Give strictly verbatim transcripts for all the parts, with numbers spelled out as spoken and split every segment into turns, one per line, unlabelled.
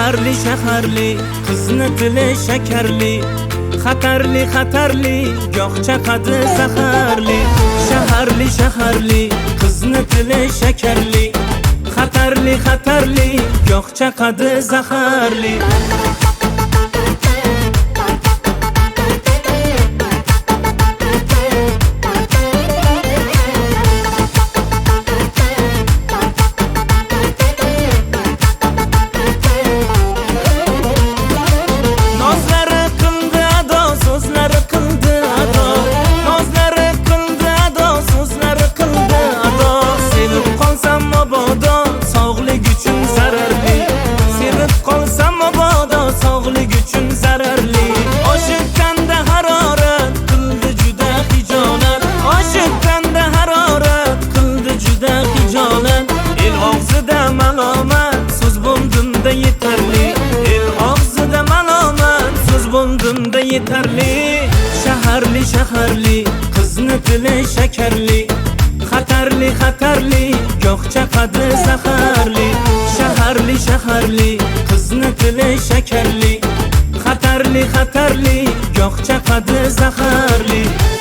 Shaharli shaharli qizni tili shakarli, xatarli xatarli goh chaqadi zaharli. Shaharli shaharli qizni tili shakarli, xatarli xatarli goh chaqadi zaharli. Yeterli. Shaharli shaharli qizni tili shakarli, xatarli xatarli goh chaqadi zaharli. Shaharli shaharli qizni tili shakarli, xatarli xatarli goh chaqadi zaharli.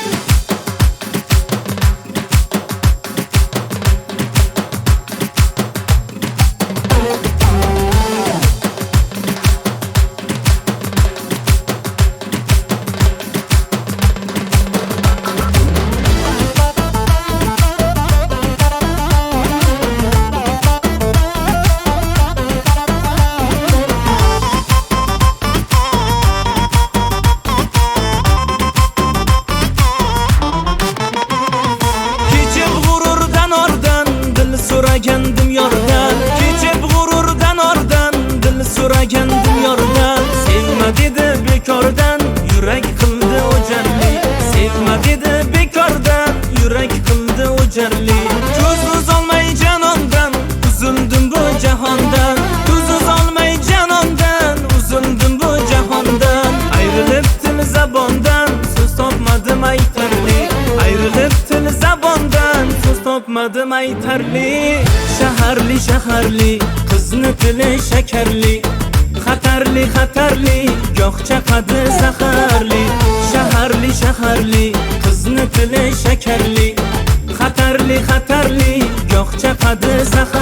So'ragandim yordan, kechib g'ururdan ordan, dil so'ragandim yordan. Sevma dedi bekordan, yurak qildi o'jarli. Sevma dedi bekordan, yurak qildi o'jarli. Ko'z uzolmay janondan, uzildim bu jahondan. Ko'z uzolmay janondan, uzildim bu jahondan. Ayrilib til zabondan, so'z topmadim aytarli. Ayrilib til zabondan, so'z topmadim aytarli. Shaharli shaharli qizni tili shakarli, xatarli xatarli goh chaqadi zaharli. Shaharli shaharli qizni tili shakarli, xatarli xatarli goh chaqadi zaharli.